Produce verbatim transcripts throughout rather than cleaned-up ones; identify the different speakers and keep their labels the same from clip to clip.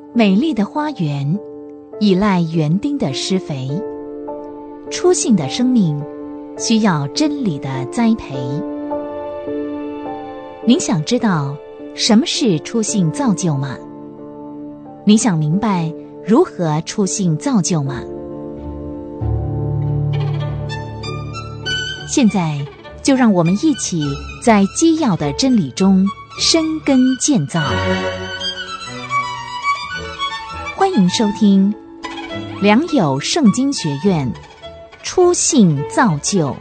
Speaker 1: 美丽的花园依赖园丁的施肥，初信的生命需要真理的栽培。您想知道什么是初信造就吗？您想明白如何初信造就吗？现在就让我们一起在基要的真理中生根建造。欢迎收听良友圣经学院初信造就。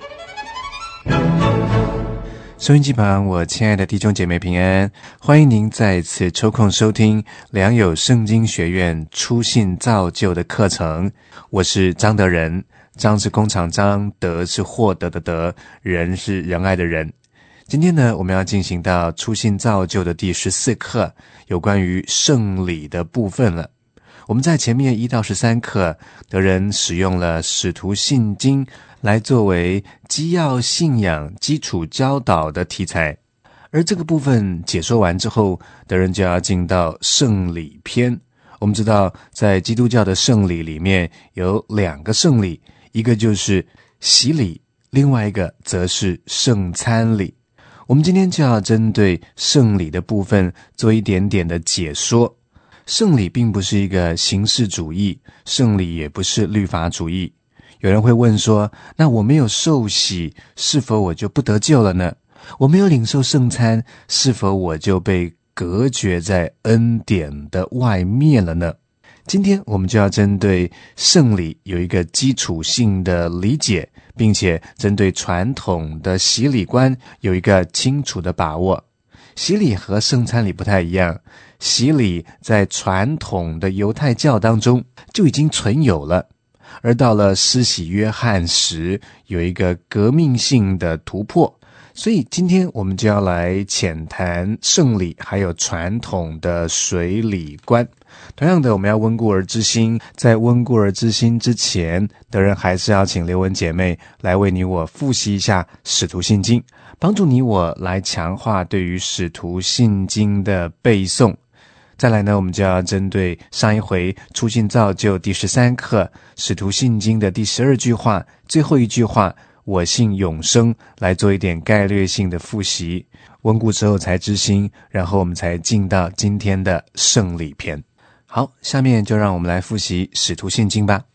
Speaker 2: 收音机旁，我亲爱的弟兄姐妹平安，欢迎您再次抽空收听良友圣经学院初信造就的课程。我是张德仁，张是工厂张，德是获得的德，仁是仁爱的仁。今天呢，我们要进行到初信造就的第十四课，有关于圣礼的部分了。我们在前面一到十三课，德仁使用了使徒信经来作为基要信仰基础教导的题材，而这个部分解说完之后，德仁就要进到圣礼篇。我们知道在基督教的圣礼里面有两个圣礼，一个就是洗礼，另外一个则是圣餐礼。我们今天就要针对圣礼的部分做一点点的解说。圣礼并不是一个形式主义，圣礼也不是律法主义。有人会问说，那我没有受洗，是否我就不得救了呢？我没有领受圣餐，是否我就被隔绝在恩典的外面了呢？今天我们就要针对圣礼有一个基础性的理解，并且针对传统的洗礼观有一个清楚的把握。洗礼和圣餐礼不太一样，洗礼在传统的犹太教当中就已经存有了，而到了施洗约翰时有一个革命性的突破。所以今天我们就要来浅谈圣礼还有传统的水礼观。同样的，我们要温故而知新，在温故而知新之前，德仁还是要请刘文姐妹来为你我复习一下使徒信经，帮助你我来强化对于使徒信经的背诵。再来呢，我们就要针对上一回初信造就第十三课使徒信经的第十二句话最后一句话我信永生来做一点概略性的复习，温故之后才知新，然后我们才进到今天的圣礼篇。好，下面就让我们来复习使徒信经吧。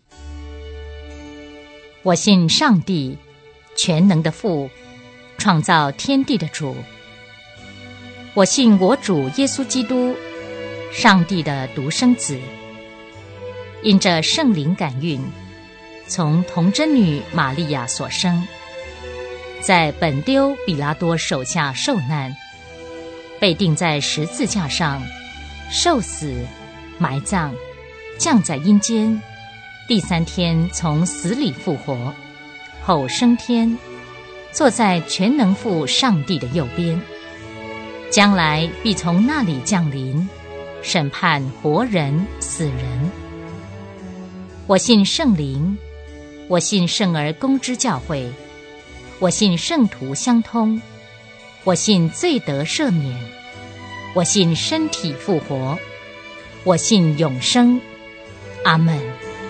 Speaker 3: 我信上帝，全能的父，创造天地的主。我信我主耶稣基督，上帝的独生子，因着圣灵感孕，从童贞女玛利亚所生，在本丢比拉多手下受难，被钉在十字架上，受死，埋葬，降在阴间，第三天从死里复活，后升天，坐在全能父上帝的右边，将来必从那里降临，审判活人死人。我信圣灵，我信圣而公之教会，我信圣徒相通，我信罪得赦免，我信身体复活，我信永生。阿们。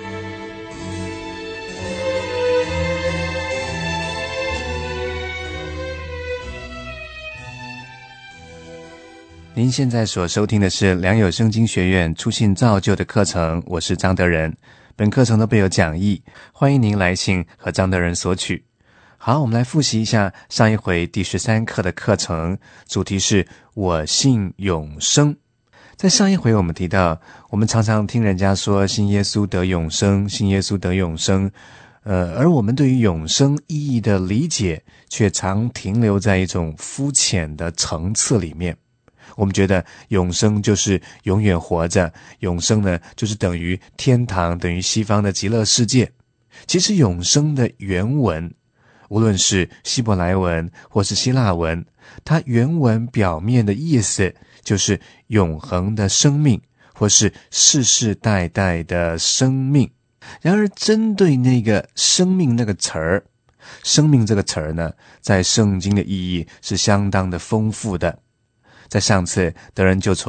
Speaker 2: 您现在所收听的是良友圣经学院初信造就的课程，我是张德仁。本课程都备有讲义，欢迎您来信和张德仁索取。好，我们来复习一下上一回第十三课的课程，主题是我信永生。在上一回我们提到，我们常常听人家说信耶稣得永生，信耶稣得永生，呃，而我们对于永生意义的理解却常停留在一种肤浅的层次里面。我们觉得永生就是永远活着，永生呢就是等于天堂，等于西方的极乐世界。其实永生的原文，无论是希伯来文或是希腊文，它原文表面的意思就是永恒的生命，或是世世代代的生命。然而针对那个生命那个词儿，生命这个词儿呢，在圣经的意义是相当的丰富的。在上次德仁就从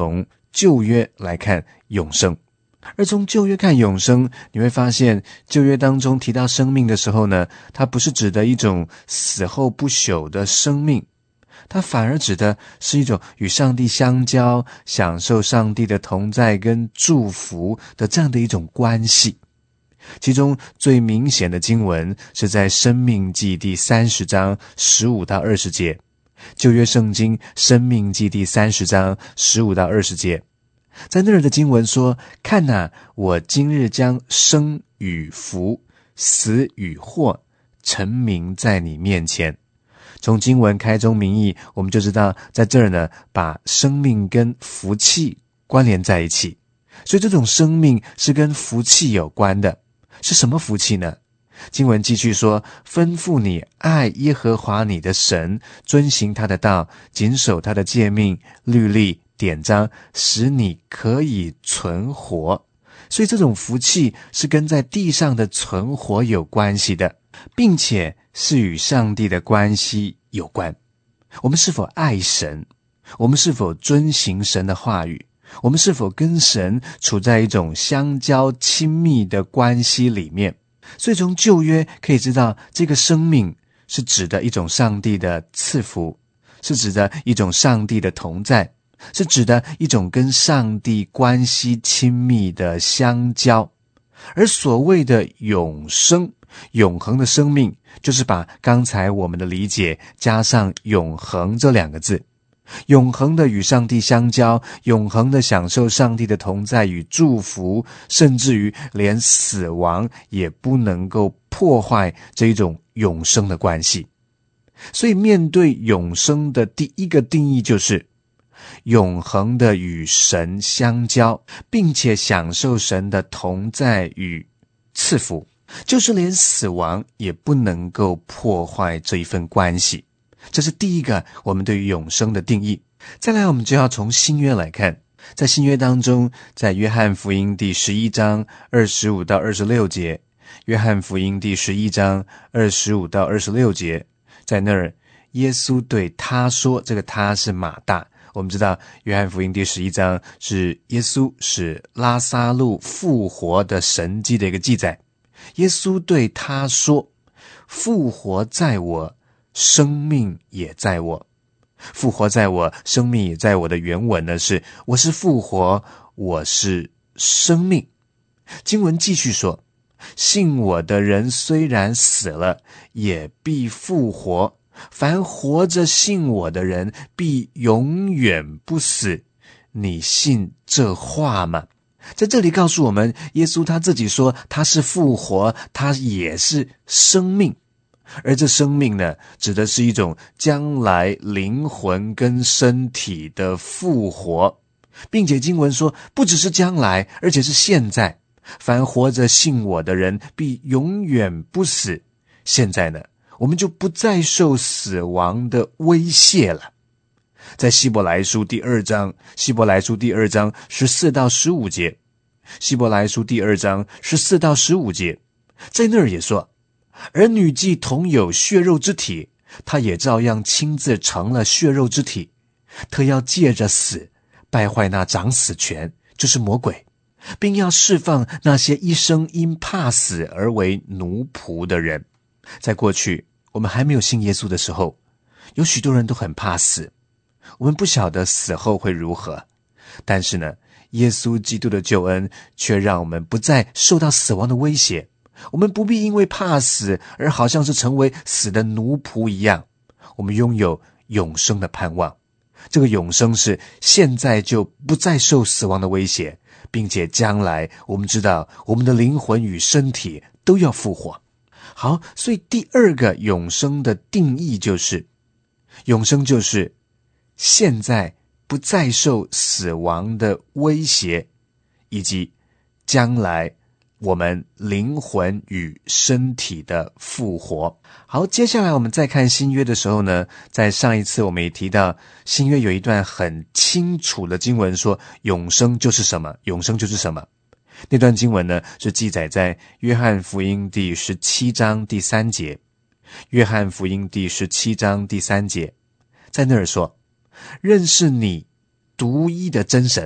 Speaker 2: 旧约来看永生。而从旧约看永生，你会发现旧约当中提到生命的时候呢，它不是指的一种死后不朽的生命，它反而指的是一种与上帝相交，享受上帝的同在跟祝福的这样的一种关系。其中最明显的经文是在申命记第三十章十五到二十节，旧约圣经申命记第三十章十五到二十节，在那儿的经文说，看哪，我今日将生与福、死与祸陈明在你面前。从经文开宗明义，我们就知道在这儿呢，把生命跟福气关联在一起。所以这种生命是跟福气有关的。是什么福气呢？经文继续说，吩咐你爱耶和华你的神，遵行他的道，谨守他的诫命、律例、典章，使你可以存活。所以这种福气是跟在地上的存活有关系的，并且是与上帝的关系有关。我们是否爱神？我们是否遵行神的话语？我们是否跟神处在一种相交亲密的关系里面？所以从旧约可以知道，这个生命是指的一种上帝的赐福，是指的一种上帝的同在，是指的一种跟上帝关系亲密的相交。而所谓的永生，永恒的生命，就是把刚才我们的理解加上永恒这两个字，永恒的与上帝相交，永恒的享受上帝的同在与祝福，甚至于连死亡也不能够破坏这一种永生的关系。所以面对永生的第一个定义，就是永恒的与神相交，并且享受神的同在与赐福，就是连死亡也不能够破坏这一份关系。这是第一个我们对于永生的定义。再来，我们就要从新约来看，在新约当中，在约翰福音第十一章二十五到二十六节，约翰福音第十一章二十五到二十六节，在那儿耶稣对他说，这个他是马大。我们知道约翰福音第十一章是耶稣使拉撒路复活的神迹的一个记载。耶稣对他说，复活在我，生命也在我。复活在我，生命也在我的原文呢是，我是复活，我是生命。经文继续说，信我的人虽然死了，也必复活，凡活着信我的人，必永远不死。你信这话吗？在这里告诉我们，耶稣他自己说，他是复活，他也是生命。而这生命呢，指的是一种将来灵魂跟身体的复活，并且经文说，不只是将来，而且是现在。凡活着信我的人，必永远不死。现在呢，我们就不再受死亡的威胁了。在希伯来书第二章，希伯来书第二章十四到十五节，希伯来书第二章十四到十五节，在那儿也说，儿女既同有血肉之体，他也照样亲自成了血肉之体。他要借着死败坏那掌死权，就是魔鬼，并要释放那些一生因怕死而为奴仆的人。在过去我们还没有信耶稣的时候，有许多人都很怕死，我们不晓得死后会如何。但是呢，耶稣基督的救恩却让我们不再受到死亡的威胁，我们不必因为怕死而好像是成为死的奴仆一样，我们拥有永生的盼望。这个永生是现在就不再受死亡的威胁，并且将来我们知道我们的灵魂与身体都要复活。好，所以第二个永生的定义就是，永生就是现在不再受死亡的威胁，以及将来我们灵魂与身体的复活。好，接下来我们再看新约的时候呢，在上一次我们也提到，新约有一段很清楚的经文说，永生就是什么，永生就是什么。那段经文呢，是记载在约翰福音第十七章第三节。约翰福音第十七章第三节，在那儿说，认识你独一的真神，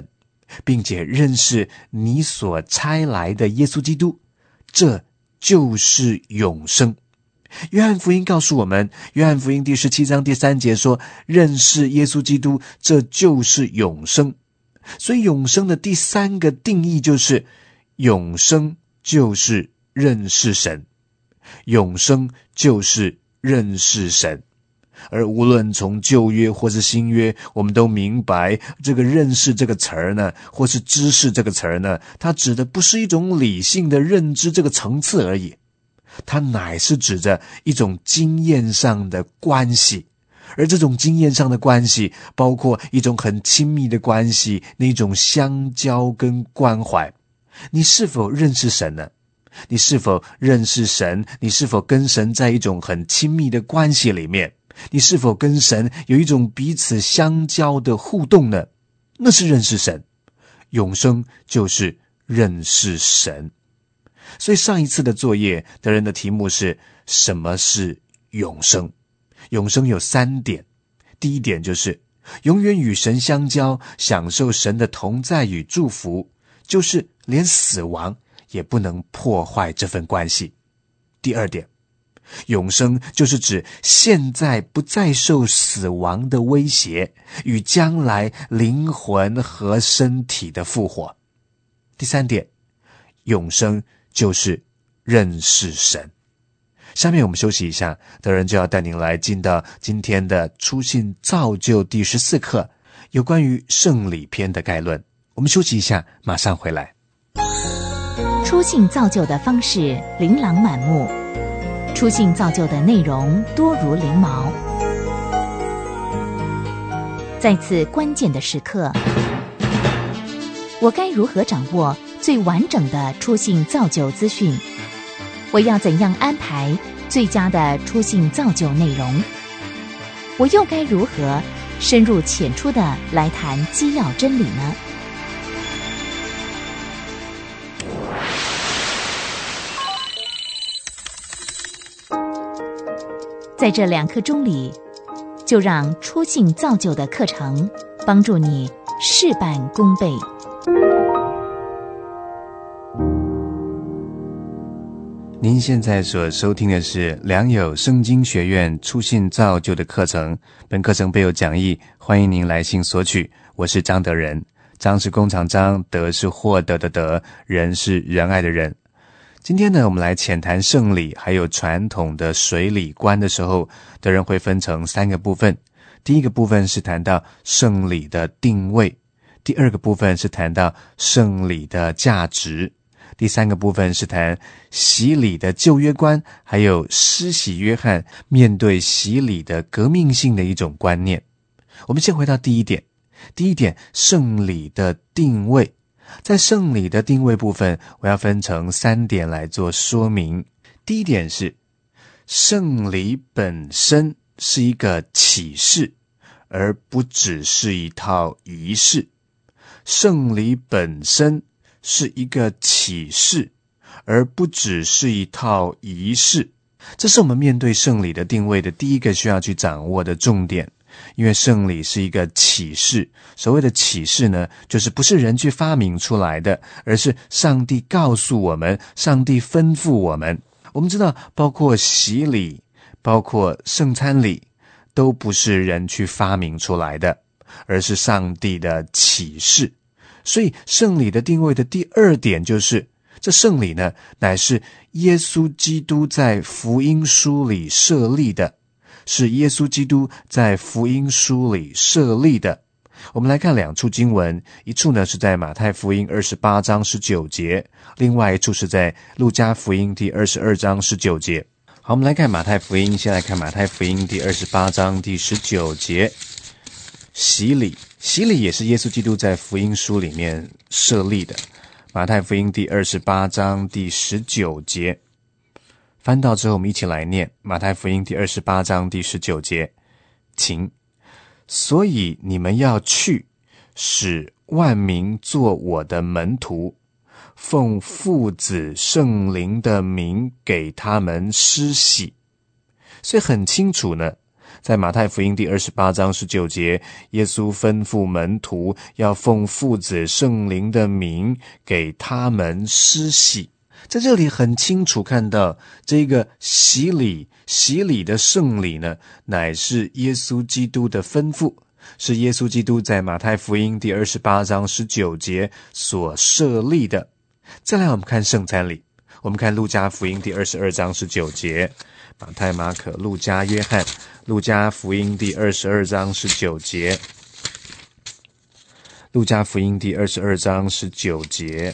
Speaker 2: 并且认识你所差来的耶稣基督，这就是永生。约翰福音告诉我们，约翰福音第十七章第三节说，认识耶稣基督，这就是永生。所以永生的第三个定义就是，永生就是认识神，永生就是认识神。而无论从旧约或是新约，我们都明白这个认识这个词儿呢，或是知识这个词儿呢，它指的不是一种理性的认知这个层次而已，它乃是指着一种经验上的关系。而这种经验上的关系包括一种很亲密的关系，那种相交跟关怀。你是否认识神呢？你是否认识神？你是否跟神在一种很亲密的关系里面？你是否跟神有一种彼此相交的互动呢？那是认识神。永生就是认识神。所以上一次的作业的人的题目是，什么是永生？永生有三点。第一点就是永远与神相交，享受神的同在与祝福，就是连死亡也不能破坏这份关系。第二点，永生就是指现在不再受死亡的威胁，与将来灵魂和身体的复活。第三点，永生就是认识神。下面我们休息一下，德仁就要带您来进到今天的初信造就第十四课，有关于圣礼篇的概论。我们休息一下，马上回来。
Speaker 1: 初信造就的方式琳琅满目，初信造就的内容多如翎毛。在此关键的时刻，我该如何掌握最完整的初信造就资讯？我要怎样安排最佳的初信造就内容？我又该如何深入浅出地来谈基要真理呢？在这两刻钟里，就让初信造就的课程帮助你事半功倍。
Speaker 2: 您现在所收听的是良友圣经学院初信造就的课程，本课程备有讲义，欢迎您来信索取。我是张德仁，张是工厂张，德是获得的德，仁是仁爱的仁。今天呢，我们来浅谈圣礼还有传统的水礼观的时候，德仁会分成三个部分。第一个部分是谈到圣礼的定位，第二个部分是谈到圣礼的价值，第三个部分是谈洗礼的旧约观，还有施洗约翰面对洗礼的革命性的一种观念。我们先回到第一点，第一点，圣礼的定位。在圣礼的定位部分，我要分成三点来做说明。第一点是，圣礼本身是一个启示，而不只是一套仪式。圣礼本身是一个启示，而不只是一套仪式。这是我们面对圣礼的定位的第一个需要去掌握的重点。因为圣礼是一个启示，所谓的启示呢，就是不是人去发明出来的，而是上帝告诉我们，上帝吩咐我们。我们知道，包括洗礼，包括圣餐礼，都不是人去发明出来的，而是上帝的启示。所以圣礼的定位的第二点就是，这圣礼呢，乃是耶稣基督在福音书里设立的，是耶稣基督在福音书里设立的。我们来看两处经文，一处呢是在马太福音二十八章十九节，另外一处是在路加福音第二十二章十九节。好，我们来看马太福音，先来看马太福音第二十八章第十九节。洗礼，洗礼也是耶稣基督在福音书里面设立的。马太福音第二十八章第十九节。翻到之后，我们一起来念马太福音第二十八章第十九节，请。所以你们要去，使万民做我的门徒，奉父子圣灵的名给他们施洗。所以很清楚呢， 在马太福音第二十八章十九节，耶稣吩咐门徒要奉父子圣灵的名给他们施洗。在这里很清楚看到，这个洗礼洗礼的圣礼呢，乃是耶稣基督的吩咐，是耶稣基督在马太福音第二十八章十九节所设立的。再来我们看圣餐礼，我们看路加福音第二十二章十九节，马太、马可、路加、约翰，路加福音第二十二章十九节，路加福音第二十二章十九节，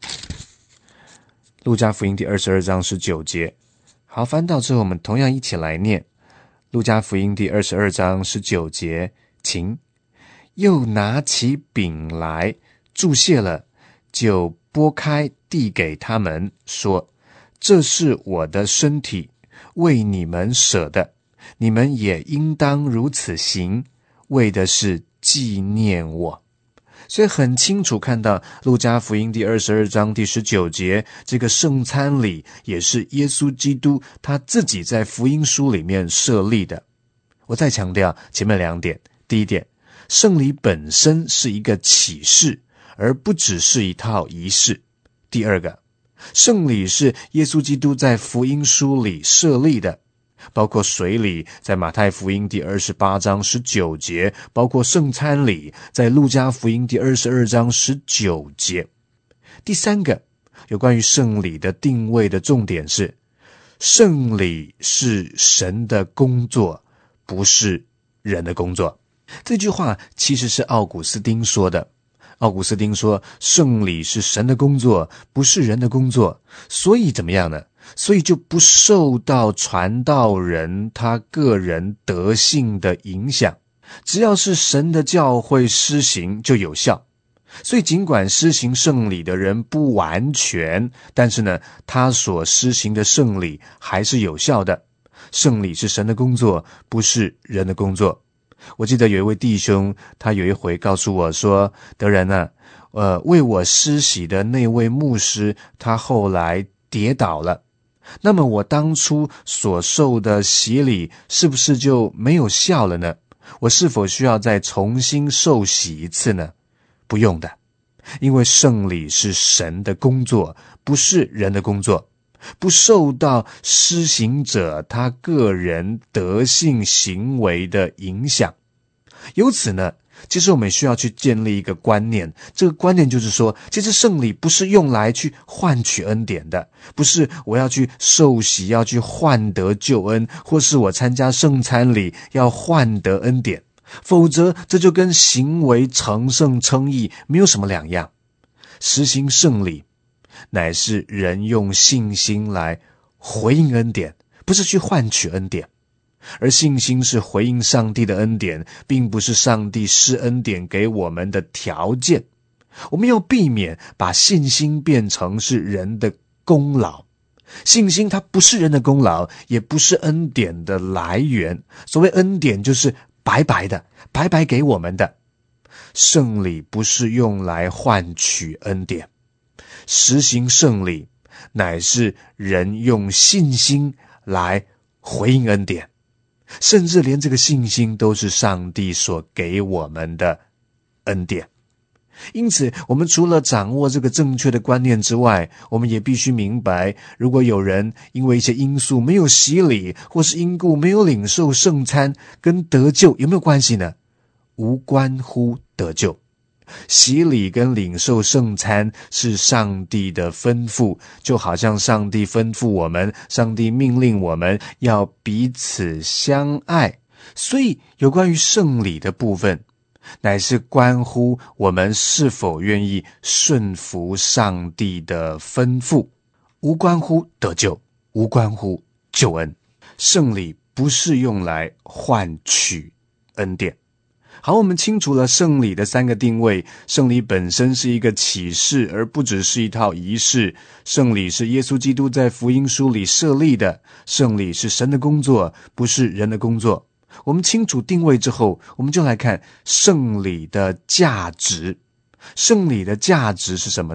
Speaker 2: 路加福音第二十二章十九节。好，翻到之后我们同样一起来念路加福音第二十二章十九节，请。又拿起饼来，祝谢了，就拨开递给他们，说：这是我的身体，为你们舍的，你们也应当如此行，为的是纪念我。所以很清楚看到路加福音第二十二章第十九节，这个圣餐礼也是耶稣基督他自己在福音书里面设立的。我再强调前面两点，第一点，圣礼本身是一个启示，而不只是一套仪式。第二个，圣礼是耶稣基督在福音书里设立的，包括水礼在马太福音第二十八章十九节，包括圣餐礼在路加福音第二十二章十九节。第三个，有关于圣礼的定位的重点是，圣礼是神的工作，不是人的工作。这句话其实是奥古斯丁说的。奥古斯丁说，圣礼是神的工作，不是人的工作，所以怎么样呢？所以就不受到传道人他个人德性的影响，只要是神的教会施行就有效。所以尽管施行圣礼的人不完全，但是呢，他所施行的圣礼还是有效的。圣礼是神的工作，不是人的工作。我记得有一位弟兄，他有一回告诉我说，德仁啊，呃，为我施洗的那位牧师，他后来跌倒了。那么我当初所受的洗礼是不是就没有效了呢？我是否需要再重新受洗一次呢？不用的，因为圣礼是神的工作，不是人的工作，不受到施行者他个人德性行为的影响。由此呢，其实我们需要去建立一个观念，这个观念就是说，其实圣礼不是用来去换取恩典的，不是我要去受洗要去换得救恩，或是我参加圣餐礼要换得恩典，否则这就跟行为成圣称义没有什么两样。实行圣礼乃是人用信心来回应恩典，不是去换取恩典。而信心是回应上帝的恩典，并不是上帝施恩典给我们的条件。我们要避免把信心变成是人的功劳。信心它不是人的功劳，也不是恩典的来源。所谓恩典就是白白的，白白给我们的。圣礼不是用来换取恩典，实行圣礼乃是人用信心来回应恩典，甚至连这个信心都是上帝所给我们的恩典。因此我们除了掌握这个正确的观念之外，我们也必须明白，如果有人因为一些因素没有洗礼，或是因故没有领受圣餐，跟得救有没有关系呢？无关乎得救。洗礼跟领受圣餐是上帝的吩咐，就好像上帝吩咐我们，上帝命令我们要彼此相爱。所以有关于圣礼的部分，乃是关乎我们是否愿意顺服上帝的吩咐，无关乎得救，无关乎救恩。圣礼不是用来换取恩典。好，我们清楚了圣礼的三个定位。圣礼本身是一个启示，而不只是一套仪式。圣礼是耶稣基督在福音书里设立的，圣礼是神的工作，不是人的工作。我们清楚定位之后，我们就来看圣礼的价值。圣礼的价值是什么呢？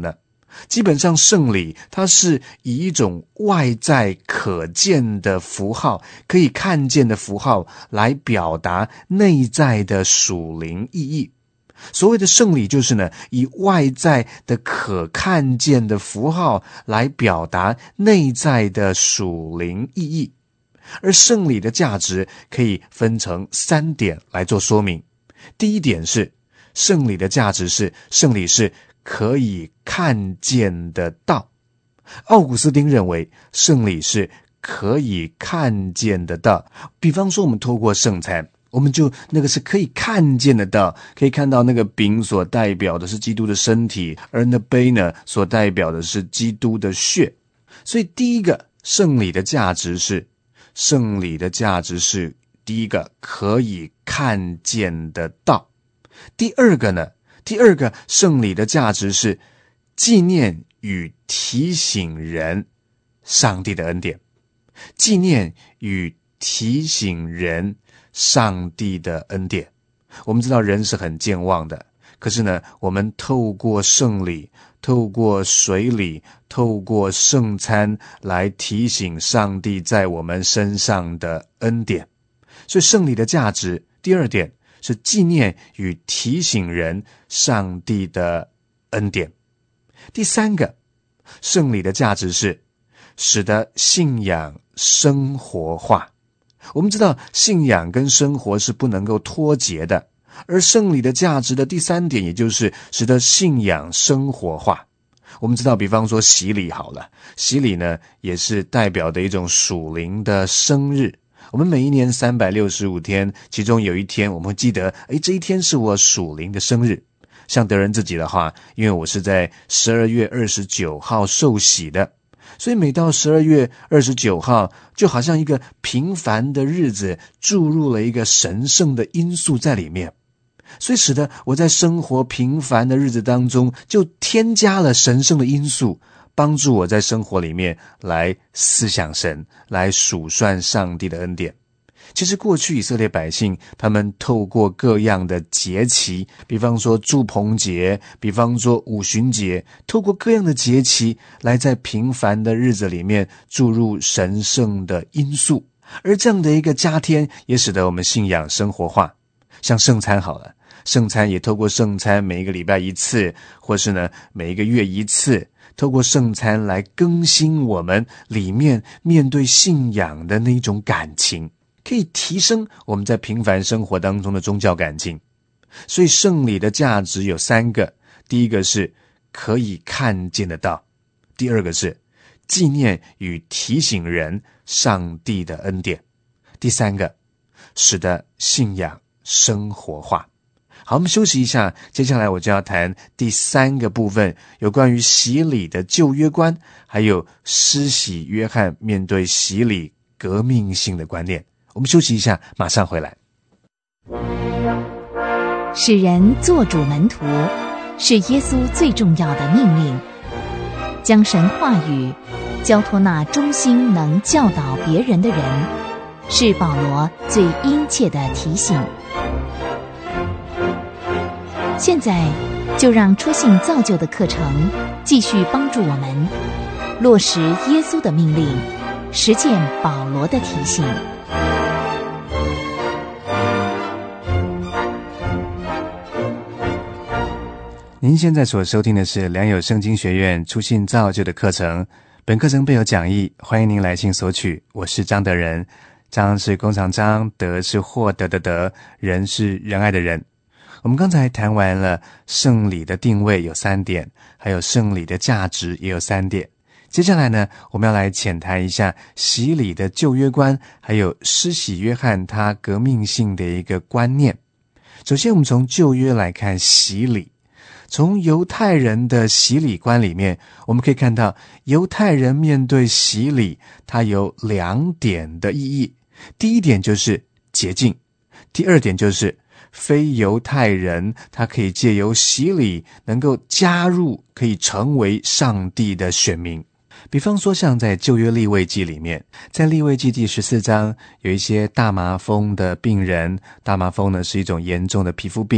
Speaker 2: 基本上圣礼它是以一种外在可见的符号，可以看见的符号来表达内在的属灵意义。所谓的圣礼就是呢，以外在的可看见的符号来表达内在的属灵意义。而圣礼的价值可以分成三点来做说明。第一点是，圣礼的价值是，圣礼是可以看见的道。奥古斯丁认为圣礼是可以看见的道。比方说我们透过圣餐，我们就那个是可以看见的道，可以看到那个饼所代表的是基督的身体，而那杯呢所代表的是基督的血。所以第一个，圣礼的价值是圣礼的价值是第一个可以看见的道。第二个呢，第二个圣礼的价值是纪念与提醒人上帝的恩典。纪念与提醒人上帝的恩典。我们知道人是很健忘的，可是呢，我们透过圣礼，透过水礼，透过圣餐来提醒上帝在我们身上的恩典。所以圣礼的价值，第二点是纪念与提醒人上帝的恩典。第三个，圣礼的价值是使得信仰生活化。我们知道信仰跟生活是不能够脱节的，而圣礼的价值的第三点，也就是使得信仰生活化。我们知道比方说洗礼好了，洗礼呢也是代表的一种属灵的生日。我们每一年三百六十五天，其中有一天我们会记得，诶，这一天是我属灵的生日。像德仁自己的话，因为我是在十二月二十九号受洗的，所以每到十二月二十九号，就好像一个平凡的日子注入了一个神圣的因素在里面，所以使得我在生活平凡的日子当中就添加了神圣的因素，帮助我在生活里面来思想神，来数算上帝的恩典。其实过去以色列百姓，他们透过各样的节期，比方说住棚节，比方说五旬节，透过各样的节期来在平凡的日子里面注入神圣的因素。而这样的一个加添，也使得我们信仰生活化。像圣餐好了，圣餐也透过圣餐每一个礼拜一次，或是呢每一个月一次，透过圣餐来更新我们里面面对信仰的那种感情，可以提升我们在平凡生活当中的宗教感情。所以圣礼的价值有三个，第一个是可以看见得到，第二个是纪念与提醒人上帝的恩典，第三个使得信仰生活化。好，我们休息一下，接下来我就要谈第三个部分，有关于洗礼的旧约观，还有施洗约翰面对洗礼革命性的观念。我们休息一下，马上回来。
Speaker 1: 使人做主门徒，是耶稣最重要的命令。将神话语交托那忠心能教导别人的人，是保罗最殷切的提醒。现在就让初信造就的课程继续帮助我们落实耶稣的命令，实践保罗的提醒。
Speaker 2: 您现在所收听的是良友圣经学院初信造就的课程，本课程备有讲义，欢迎您来信索取。我是张德仁，张是弓长张，德是获得的德，仁是仁爱的人。我们刚才谈完了圣礼的定位有三点，还有圣礼的价值也有三点。接下来呢，我们要来浅谈一下洗礼的旧约观，还有施洗约翰他革命性的一个观念。首先我们从旧约来看洗礼。从犹太人的洗礼观里面，我们可以看到犹太人面对洗礼，它有两点的意义。第一点就是洁净，第二点就是非犹太人他可以借由洗礼能够加入，可以成为上帝的选民。比方说像在旧约利未记里面，在利未记第十四章有一些大麻风的病人，大麻风呢是一种严重的皮肤病，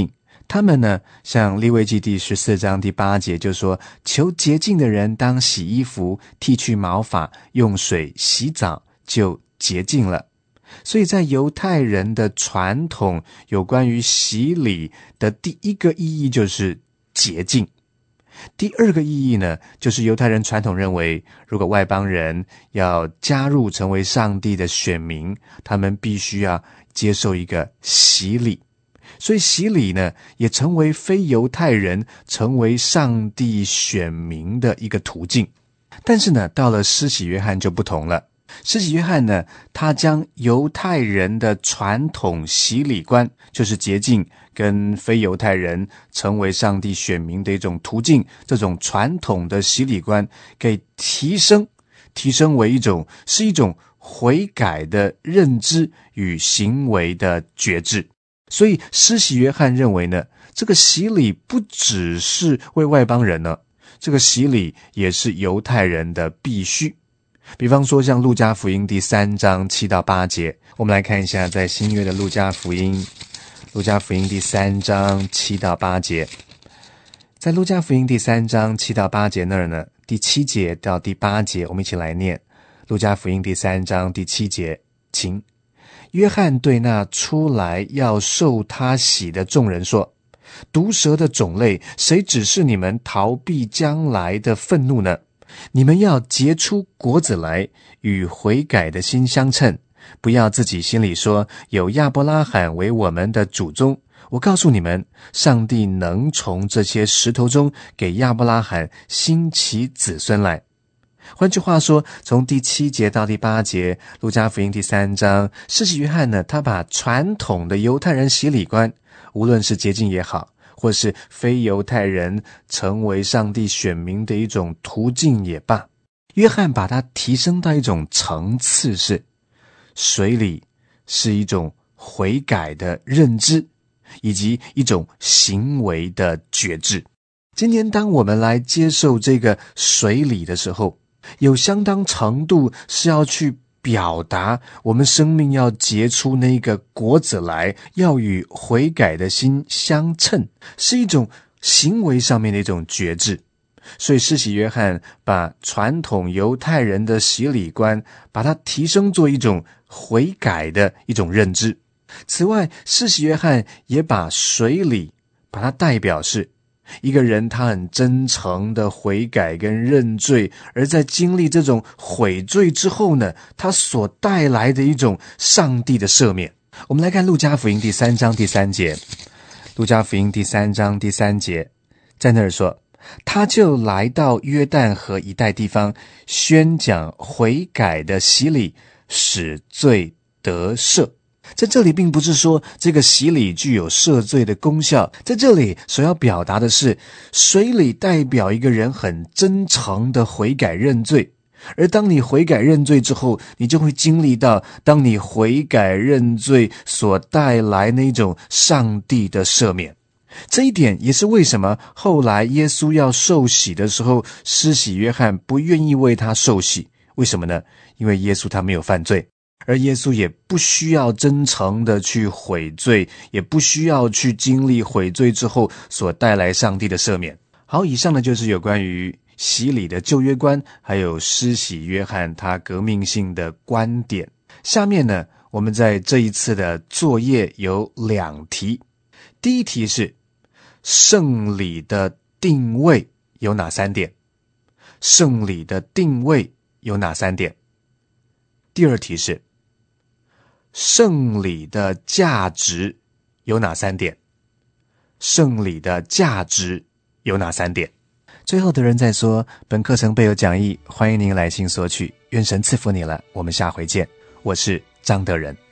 Speaker 2: 他们呢，像利未记第十四章第八节就说，求洁净的人当洗衣服，剃去毛发，用水洗澡，就洁净了。所以在犹太人的传统，有关于洗礼的第一个意义就是洁净。第二个意义呢，就是犹太人传统认为，如果外邦人要加入成为上帝的选民，他们必须要接受一个洗礼。所以洗礼呢，也成为非犹太人成为上帝选民的一个途径。但是呢，到了施洗约翰就不同了。施洗约翰呢，他将犹太人的传统洗礼观，就是洁净跟非犹太人成为上帝选民的一种途径，这种传统的洗礼观给提升，提升为一种是一种悔改的认知与行为的觉知。所以施洗约翰认为呢，这个洗礼不只是为外邦人呢，这个洗礼也是犹太人的必须。比方说像路加福音第三章七到八节，我们来看一下在新约的路加福音，路加福音第三章七到八节。在路加福音第三章七到八节那儿呢，第七节到第八节，我们一起来念。路加福音第三章第七节，请。约翰对那出来要受他洗的众人说，毒蛇的种类，谁指示你们逃避将来的愤怒呢？你们要结出果子来，与悔改的心相称，不要自己心里说，有亚伯拉罕为我们的祖宗。我告诉你们，上帝能从这些石头中给亚伯拉罕兴起子孙来。换句话说，从第七节到第八节，路加福音第三章，施洗约翰呢，他把传统的犹太人洗礼观，无论是洁净也好，或是非犹太人成为上帝选民的一种途径也罢，约翰把它提升到一种层次，是水礼是一种悔改的认知，以及一种行为的觉知。今天当我们来接受这个水礼的时候，有相当程度是要去表达我们生命要结出那个果子来，要与悔改的心相称，是一种行为上面的一种觉知。所以施洗约翰把传统犹太人的洗礼观，把它提升做一种悔改的一种认知。此外，施洗约翰也把水礼把它代表是一个人他很真诚的悔改跟认罪，而在经历这种悔罪之后呢，他所带来的一种上帝的赦免。我们来看路加福音第三章第三节，路加福音第三章第三节，在那儿说，他就来到约旦河一带地方，宣讲悔改的洗礼，使罪得赦。在这里并不是说这个洗礼具有赦罪的功效，在这里所要表达的是，水礼代表一个人很真诚的悔改认罪，而当你悔改认罪之后，你就会经历到当你悔改认罪所带来那种上帝的赦免。这一点也是为什么后来耶稣要受洗的时候，施洗约翰不愿意为他受洗。为什么呢？因为耶稣他没有犯罪，而耶稣也不需要真诚的去悔罪，也不需要去经历悔罪之后所带来上帝的赦免。好，以上呢就是有关于洗礼的旧约观，还有施洗约翰他革命性的观点。下面呢，我们在这一次的作业有两题。第一题是圣礼的定位有哪三点？圣礼的定位有哪三点？第二题是圣礼的价值有哪三点？圣礼的价值有哪三点？最后的人在说，本课程备有讲义，欢迎您来信索取，愿神赐福你了，我们下回见。我是张德仁。